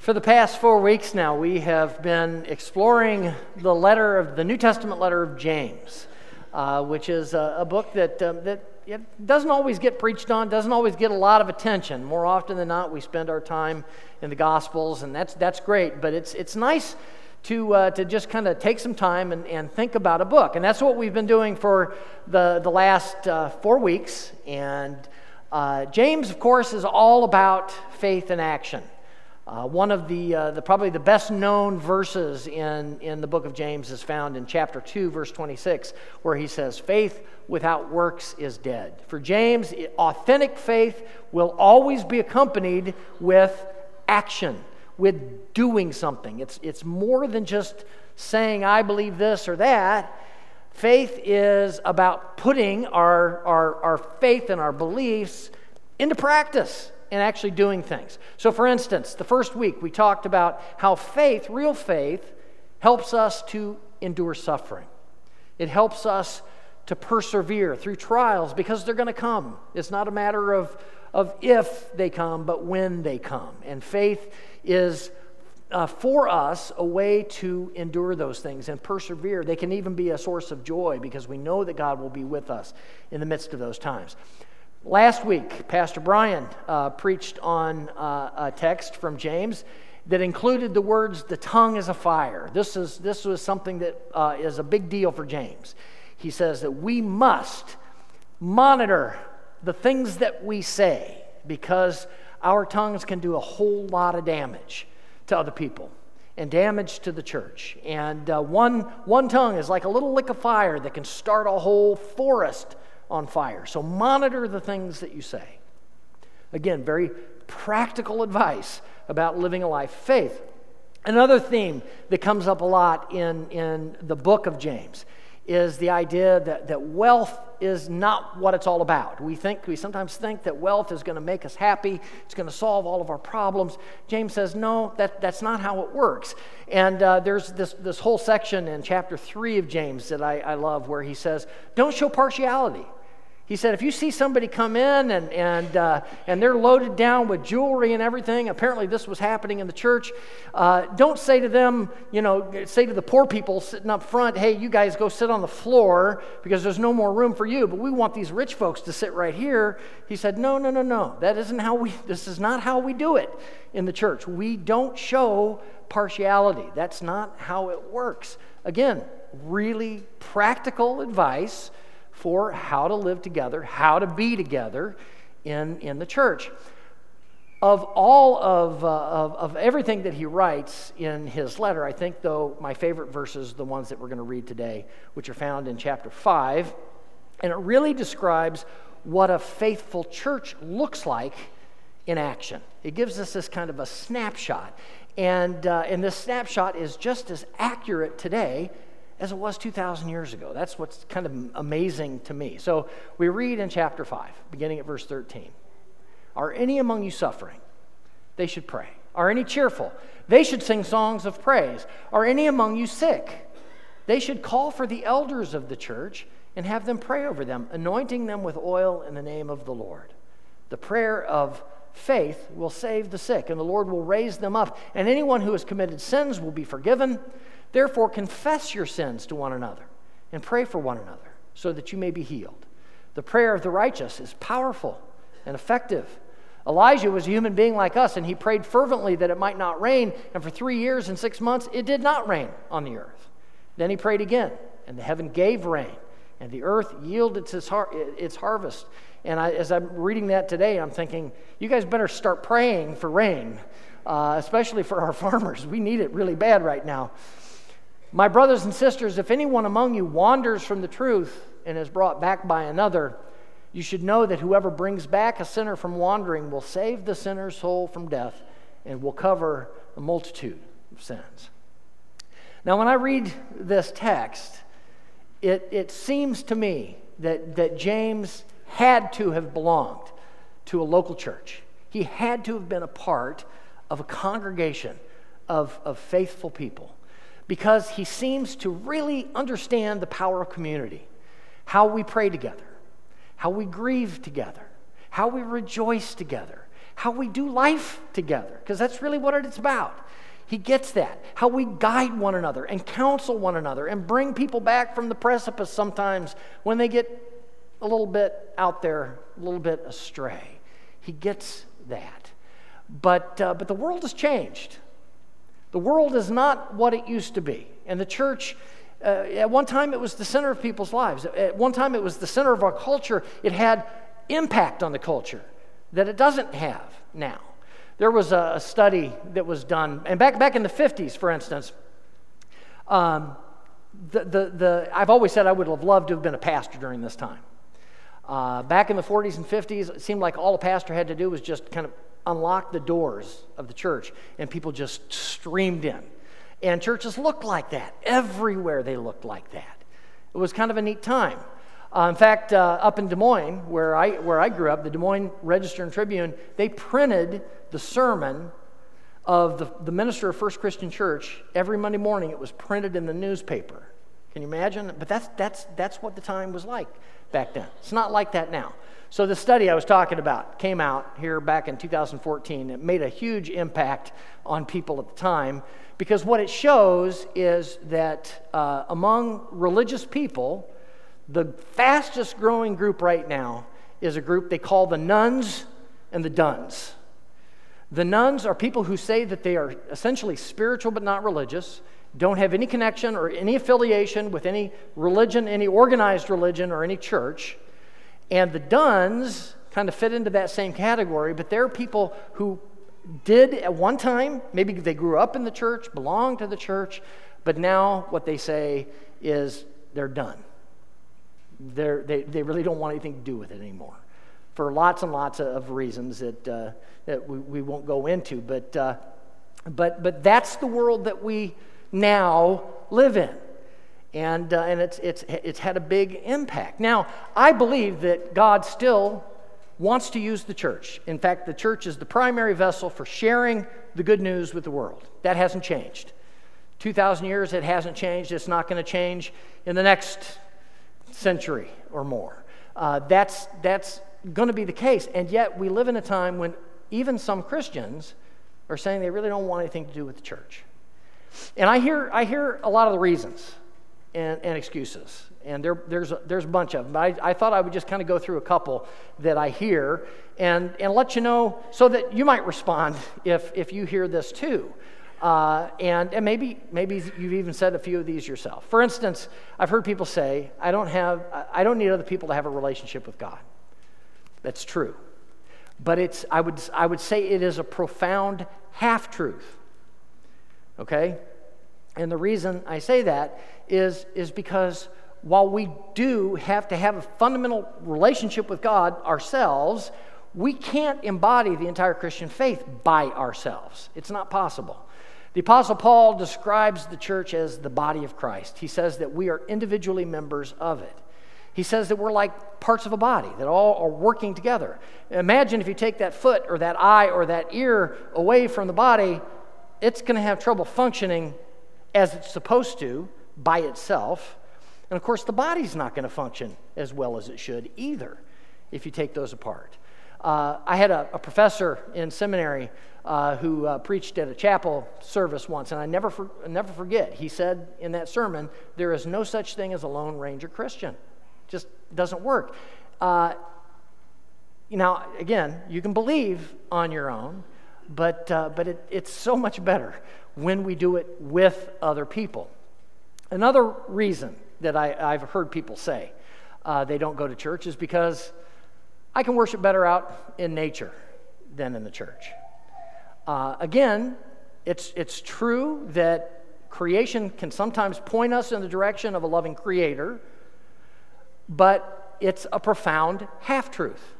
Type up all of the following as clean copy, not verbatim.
For the past 4 weeks now, we have been exploring the New Testament letter of James, which is a book that it doesn't always get preached on, doesn't always get a lot of attention. More often than not, we spend our time in the Gospels, and that's great. But it's nice to just kind of take some time and think about a book, and that's what we've been doing for the last 4 weeks. And James, of course, is all about faith and action. One of the probably the best known verses in the book of James is found in chapter 2, verse 26, where he says, "Faith without works is dead." For James, authentic faith will always be accompanied with action, with doing something. It's more than just saying, "I believe this or that." Faith is about putting our faith and our beliefs into practice and actually doing things. So for instance, the first week we talked about how faith, real faith, helps us to endure suffering. It helps us to persevere through trials because they're going to come. It's not a matter of if they come, but when they come. And faith is for us a way to endure those things and persevere. They can even be a source of joy because we know that God will be with us in the midst of those times. Last week, Pastor Brian preached on a text from James that included the words, "The tongue is a fire." This was something that is a big deal for James. He says that we must monitor the things that we say because our tongues can do a whole lot of damage to other people and damage to the church. And one tongue is like a little lick of fire that can start a whole forest on fire. So monitor the things that you say. Again, very practical advice about living a life of faith. Another theme that comes up a lot in the book of James is the idea that wealth is not what it's all about. We sometimes think that wealth is going to make us happy, it's going to solve all of our problems. James says, no, that's not how it works. And there's this whole section in chapter 3 of James that I love where he says, don't show partiality. He said, if you see somebody come in and they're loaded down with jewelry and everything, apparently this was happening in the church, don't say to them, say to the poor people sitting up front, hey, you guys go sit on the floor because there's no more room for you, but we want these rich folks to sit right here. He said, no. This is not how we do it in the church. We don't show partiality. That's not how it works. Again, really practical advice for how to live together, how to be together in the church. Of all of everything that he writes in his letter, I think, though, my favorite verses are the ones that we're going to read today, which are found in chapter 5, and it really describes what a faithful church looks like in action. It gives us this kind of a snapshot, and this snapshot is just as accurate today as it was 2,000 years ago. That's what's kind of amazing to me. So we read in chapter 5, beginning at verse 13. Are any among you suffering? They should pray. Are any cheerful? They should sing songs of praise. Are any among you sick? They should call for the elders of the church and have them pray over them, anointing them with oil in the name of the Lord. The prayer of faith will save the sick, and the Lord will raise them up. And anyone who has committed sins will be forgiven. Therefore, confess your sins to one another and pray for one another so that you may be healed. The prayer of the righteous is powerful and effective. Elijah was a human being like us, and he prayed fervently that it might not rain, and for 3 years and 6 months, it did not rain on the earth. Then he prayed again, and the heaven gave rain, and the earth yielded its harvest. And as I'm reading that today, I'm thinking, you guys better start praying for rain, especially for our farmers. We need it really bad right now. My brothers and sisters, if anyone among you wanders from the truth and is brought back by another, you should know that whoever brings back a sinner from wandering will save the sinner's soul from death and will cover a multitude of sins. Now, when I read this text, it seems to me that James had to have belonged to a local church. He had to have been a part of a congregation of faithful people, because he seems to really understand the power of community, how we pray together, how we grieve together, how we rejoice together, how we do life together, because that's really what it's about. He gets that. How we guide one another and counsel one another and bring people back from the precipice sometimes when they get a little bit out there, a little bit astray. He gets that. But the world has changed. The world is not what it used to be. And the church, at one time, it was the center of people's lives. At one time, it was the center of our culture. It had impact on the culture that it doesn't have now. There was a study that was done, and back in the 50s, for instance, I've always said I would have loved to have been a pastor during this time. Back in the 40s and 50s, it seemed like all a pastor had to do was just kind of unlock the doors of the church, and people just streamed in. And churches looked like that. Everywhere they looked like that. It was kind of a neat time. In fact, up in Des Moines, where I grew up, the Des Moines Register and Tribune, they printed the sermon of the minister of First Christian Church every Monday morning. It was printed in the newspaper. Can you imagine? But that's what the time was like back then. It's not like that now. So the study I was talking about came out here back in 2014. It made a huge impact on people at the time, because what it shows is that among religious people, the fastest growing group right now is a group they call the nones and the dones. The nones are people who say that they are essentially spiritual but not religious, don't have any connection or any affiliation with any religion, any organized religion or any church. And the dones kind of fit into that same category, but they're people who did at one time, maybe they grew up in the church, belonged to the church, but now what they say is they're done. They really don't want anything to do with it anymore, for lots and lots of reasons that we won't go into. But that's the world that we now live in, and it's had a big impact. Now, I believe that God still wants to use the church. In fact, the church is the primary vessel for sharing the good news with the world. That hasn't changed. 2,000 years, it hasn't changed. It's not going to change in the next century or more. That's going to be the case. And yet we live in a time when even some Christians are saying they really don't want anything to do with the church. And I hear a lot of the reasons and excuses. And there's a bunch of them. But I thought I would just kind of go through a couple that I hear and let you know, so that you might respond if you hear this too. And maybe you've even said a few of these yourself. For instance, I've heard people say, I don't need other people to have a relationship with God. That's true. But I would say it is a profound half-truth. Okay? And the reason I say that is because while we do have to have a fundamental relationship with God ourselves, we can't embody the entire Christian faith by ourselves. It's not possible. The Apostle Paul describes the church as the body of Christ. He says that we are individually members of it. He says that we're like parts of a body, that all are working together. Imagine if you take that foot or that eye or that ear away from the body, it's going to have trouble functioning as it's supposed to by itself. And of course, the body's not going to function as well as it should either if you take those apart. I had a professor in seminary who preached at a chapel service once, and I never forget. He said in that sermon, there is no such thing as a Lone Ranger Christian. Just doesn't work. Now, again, you can believe on your own, but it's so much better when we do it with other people. Another reason that I've heard people say they don't go to church is because I can worship better out in nature than in the church. Again, it's true that creation can sometimes point us in the direction of a loving creator, but it's a profound half-truth.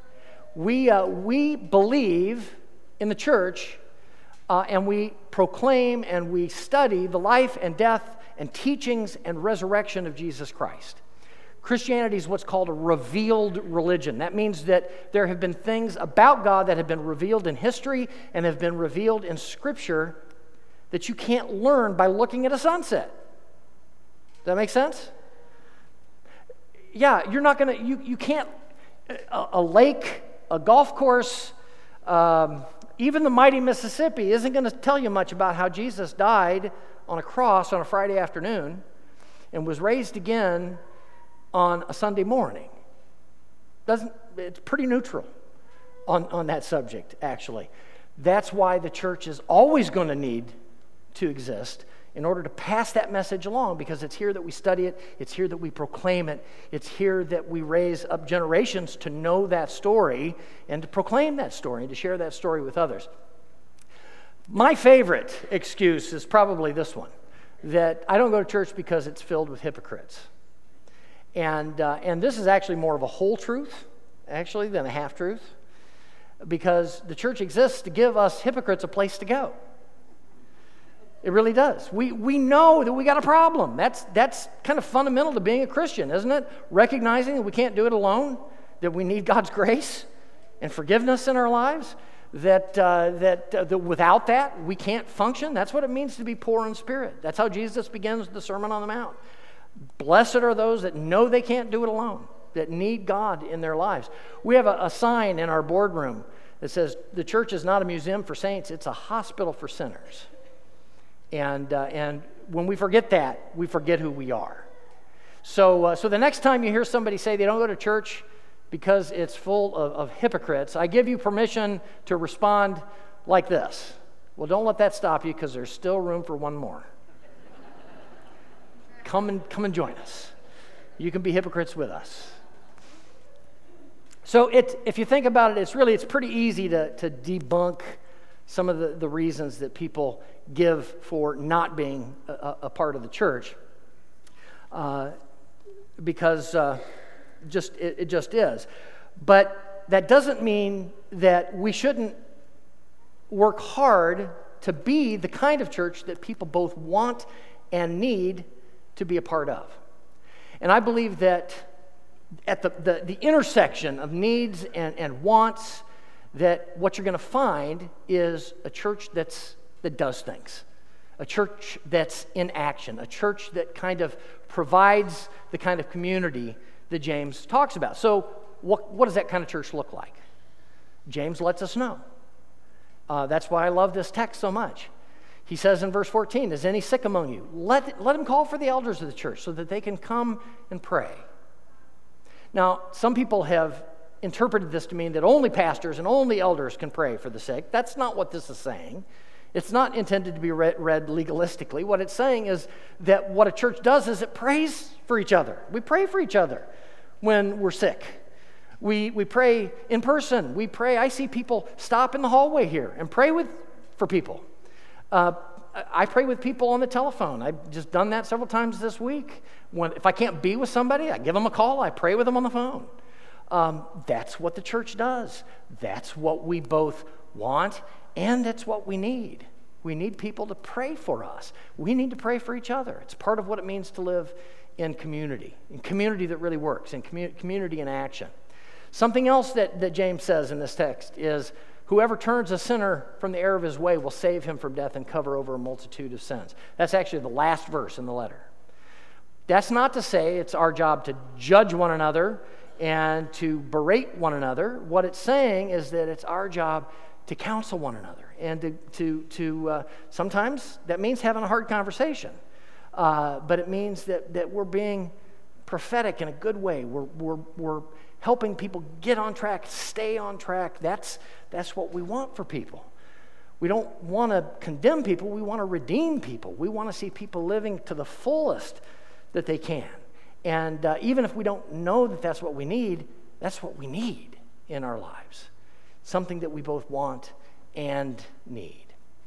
We believe in the church, and we proclaim and we study the life and death and teachings and resurrection of Jesus Christ. Christianity is what's called a revealed religion. That means that there have been things about God that have been revealed in history and have been revealed in Scripture that you can't learn by looking at a sunset. Does that make sense? Yeah, you're not going to, you can't, a lake, a golf course, Even the mighty Mississippi isn't going to tell you much about how Jesus died on a cross on a Friday afternoon and was raised again on a Sunday morning. It's pretty neutral on that subject, actually. That's why the church is always going to need to exist in order to pass that message along, because it's here that we study it, it's here that we proclaim it, it's here that we raise up generations to know that story and to proclaim that story and to share that story with others. My favorite excuse is probably this one, that I don't go to church because it's filled with hypocrites. And this is actually more of a whole truth, actually, than a half-truth, because the church exists to give us hypocrites a place to go. It really does. We know that we got a problem. That's kind of fundamental to being a Christian, isn't it? Recognizing that we can't do it alone, that we need God's grace and forgiveness in our lives, that without that, we can't function. That's what it means to be poor in spirit. That's how Jesus begins the Sermon on the Mount. Blessed are those that know they can't do it alone, that need God in their lives. We have a sign in our boardroom that says, the church is not a museum for saints, it's a hospital for sinners. And when we forget that, we forget who we are. So the next time you hear somebody say they don't go to church because it's full of hypocrites, I give you permission to respond like this. Well, don't let that stop you, because there's still room for one more. Come and join us. You can be hypocrites with us. So if you think about it, it's pretty easy to debunk some of the reasons that people give for not being a part of the church, because it just is. But that doesn't mean that we shouldn't work hard to be the kind of church that people both want and need to be a part of. And I believe that at the intersection of needs and wants, that what you're going to find is a church that does things, a church that's in action, a church that kind of provides the kind of community that James talks about. So what does that kind of church look like? James lets us know. That's why I love this text so much. He says in verse 14, is any sick among you? Let him call for the elders of the church so that they can come and pray. Now, some people have interpreted this to mean that only pastors and only elders can pray for the sick. That's not what this is saying. It's not intended to be read legalistically. What it's saying is that what a church does is it prays for each other. We pray for each other when we're sick. We pray in person. We pray. I see people stop in the hallway here and pray for people. I pray with people on the telephone. I've just done that several times this week. If I can't be with somebody, I give them a call. I pray with them on the phone. That's what the church does. That's what we both want, and that's what we need. We need people to pray for us. We need to pray for each other. It's part of what it means to live in community that really works, in community in action. Something else that James says in this text is, whoever turns a sinner from the error of his way will save him from death and cover over a multitude of sins. That's actually the last verse in the letter. That's not to say it's our job to judge one another and to berate one another. What it's saying is that it's our job to counsel one another, and to sometimes that means having a hard conversation, but it means that we're being prophetic in a good way. We're helping people get on track, stay on track. That's what we want for people. We don't want to condemn people. We want to redeem people. We want to see people living to the fullest that they can. And even if we don't know that that's what we need, that's what we need in our lives. Something that we both want and need.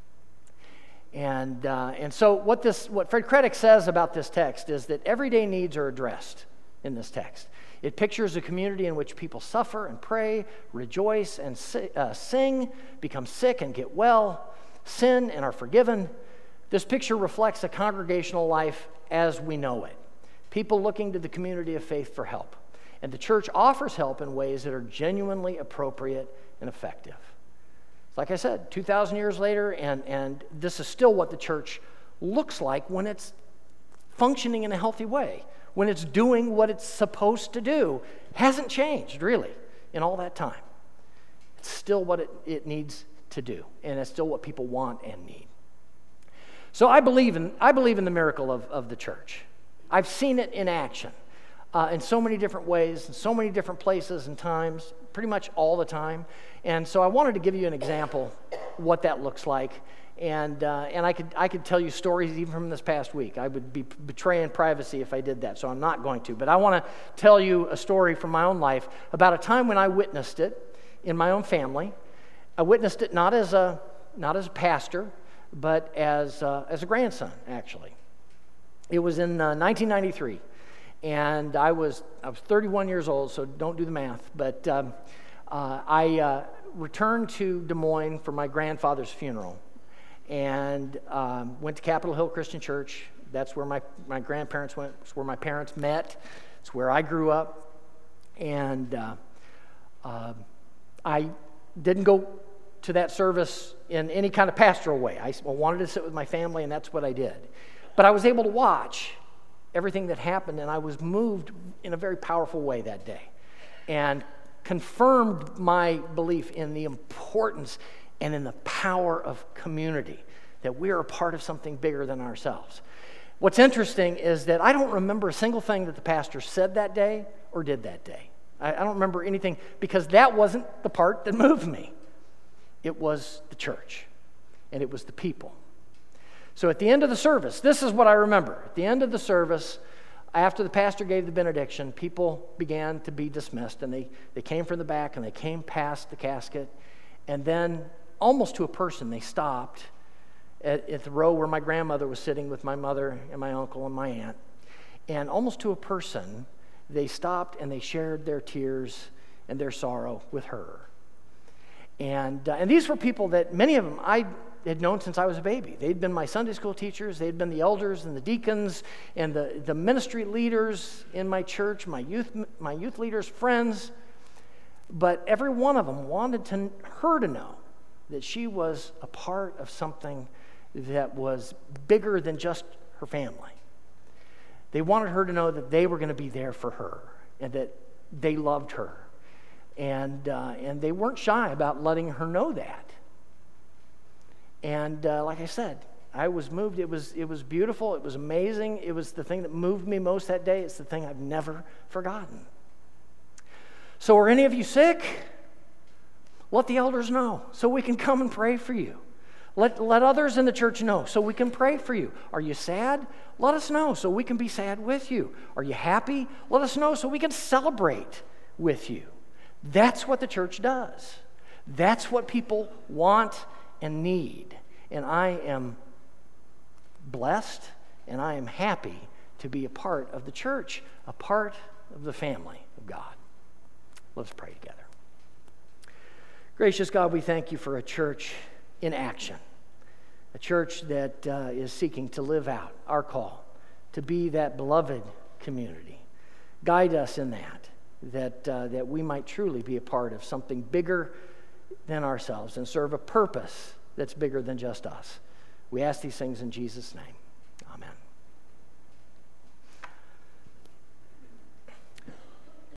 And so what Fred Craddock says about this text is that everyday needs are addressed in this text. It pictures a community in which people suffer and pray, rejoice and sing, become sick and get well, sin and are forgiven. This picture reflects a congregational life as we know it. People looking to the community of faith for help. And the church offers help in ways that are genuinely appropriate and effective. Like I said, 2,000 years later, and this is still what the church looks like when it's functioning in a healthy way, when it's doing what it's supposed to do. Hasn't changed, really, in all that time. It's still what it needs to do, and it's still what people want and need. So I believe in the miracle of the church. I've seen it in action in so many different ways, in so many different places and times, pretty much all the time. And so I wanted to give you an example what that looks like. And I could tell you stories even from this past week. I would be betraying privacy if I did that, so I'm not going to. But I want to tell you a story from my own life about a time when I witnessed it in my own family. I witnessed it not as a pastor, but as a grandson, actually. It was in 1993, and I was 31 years old, so don't do the math. But I returned to Des Moines for my grandfather's funeral, and went to Capitol Hill Christian Church. That's where my grandparents went. It's where my parents met. It's where I grew up. And I didn't go to that service in any kind of pastoral way. I wanted to sit with my family, and that's what I did. But I was able to watch everything that happened, and I was moved in a very powerful way that day, and confirmed my belief in the importance and in the power of community, that we are a part of something bigger than ourselves. What's interesting is that I don't remember a single thing that the pastor said that day or did that day. I don't remember anything, because that wasn't the part that moved me. It was the church, and it was the people. So at the end of the service, this is what I remember. At the end of the service, after the pastor gave the benediction, people began to be dismissed, and they came from the back, and they came past the casket, and then almost to a person, they stopped at the row where my grandmother was sitting with my mother and my uncle and my aunt. And almost to a person, they stopped and they shared their tears and their sorrow with her. And these were people that, many of them, I had known since I was a baby. They'd been my Sunday school teachers. They'd been the elders and the deacons and the ministry leaders in my church, my youth leaders' friends. But every one of them wanted her to know that she was a part of something that was bigger than just her family. They wanted her to know that they were going to be there for her and that they loved her. And they weren't shy about letting her know that. And like I said, I was moved. It was beautiful. It was amazing. It was the thing that moved me most that day. It's the thing I've never forgotten. So are any of you sick? Let the elders know so we can come and pray for you. Let others in the church know so we can pray for you. Are you sad? Let us know so we can be sad with you. Are you happy? Let us know so we can celebrate with you. That's what the church does. That's what people want and need. And I am blessed and I am happy to be a part of the church, a part of the family of God. Let's pray together. Gracious God, we thank you for a church in action, a church that is seeking to live out our call to be that beloved community. Guide us in that we might truly be a part of something bigger than ourselves and serve a purpose that's bigger than just us. We ask these things in Jesus' name. Amen.